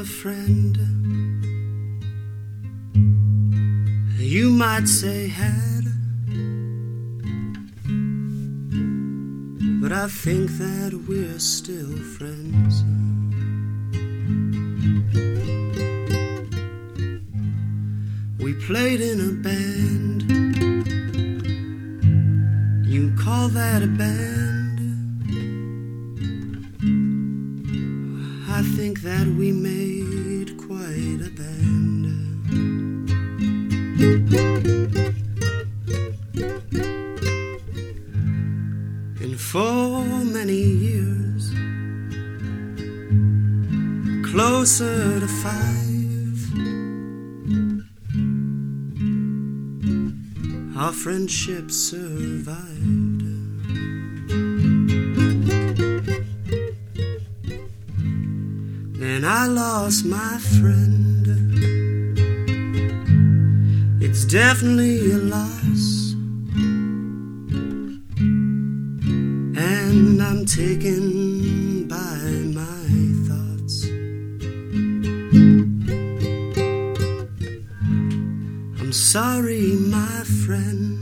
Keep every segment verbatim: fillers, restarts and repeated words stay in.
a friend, you might say had, but I think that we're still friends. We played in a band, you call that a band? I think that we made quite a band. And for many years, closer to five, our friendship survived. Then I lost my friend. It's definitely a loss, and I'm taken by my thoughts. I'm sorry, my friend,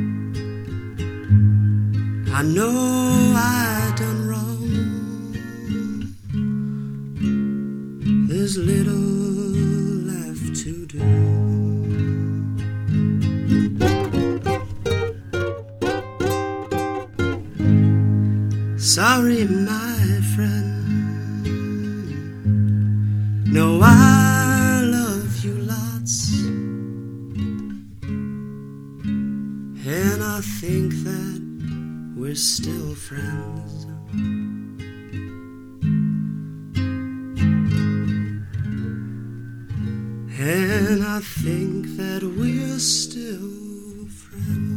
I know I done wrong. There's little left to do. Sorry, my friend, no, I love you lots, and I think that we're still friends. And I think that we're still friends.